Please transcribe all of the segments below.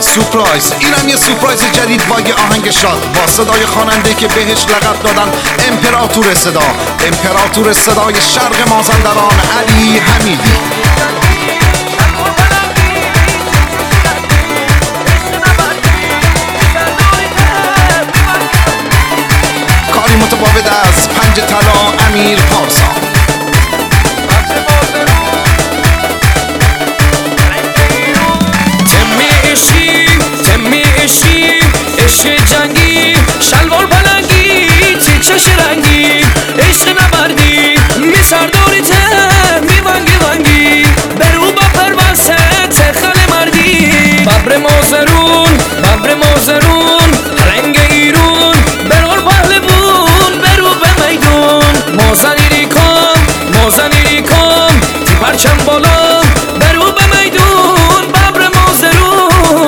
سورپرایز. اینم یه سورپرایز جدید با یه آهنگ شاد با صدای خواننده که بهش لقب دادن امپراتور صدا، امپراتور صدای شرق مازندران، علی حمیدی. کاری متفاوت از پنج طلا امیر پارسا. عشق جنگی شلوار پلنگی چش رنگی عشق نبردی میسرداری ته میونگی ونگی برو با پروسه تخل مردی ببر مازرون ببر مازرون پلنگ ایرون برور پهلوون برو به میدون مازنی ریکام تی پرچم بالا برو به میدون ببر مازرون.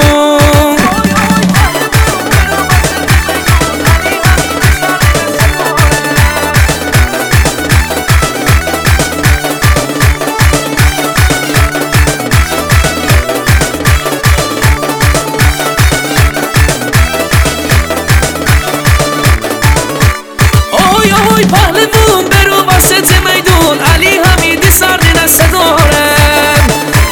اوی پهلوون برو وسط میدون علی حمیدی سردین صدارم.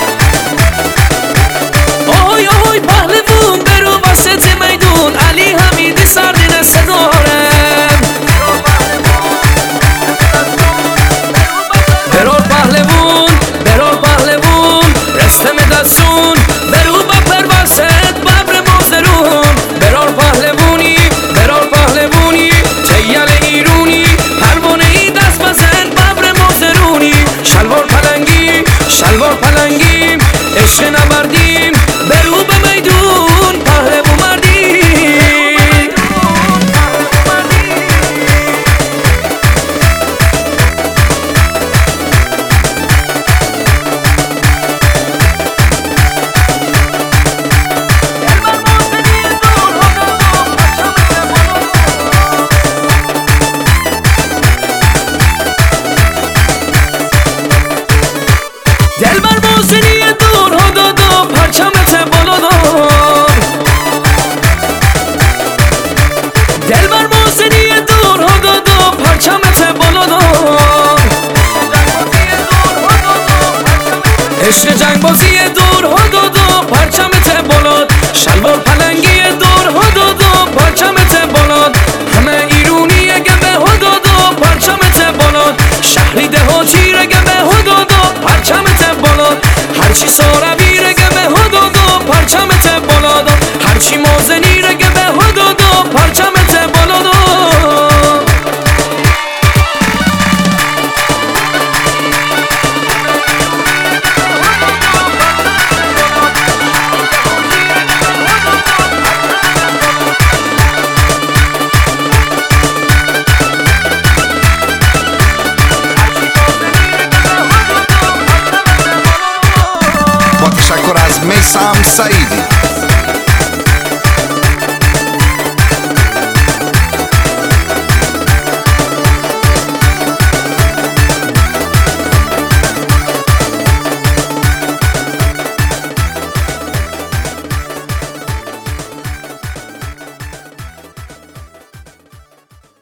اوی پهلوون برو وسط میدون علی حمیدی سردین صدارم. برور پهلوون رستم دستون برو با پروست ببر مازرون برور پهلوونی تیل ایرونی پروانه ای دست بزن ببر مازرونی شلوار پلنگی عشق نبردی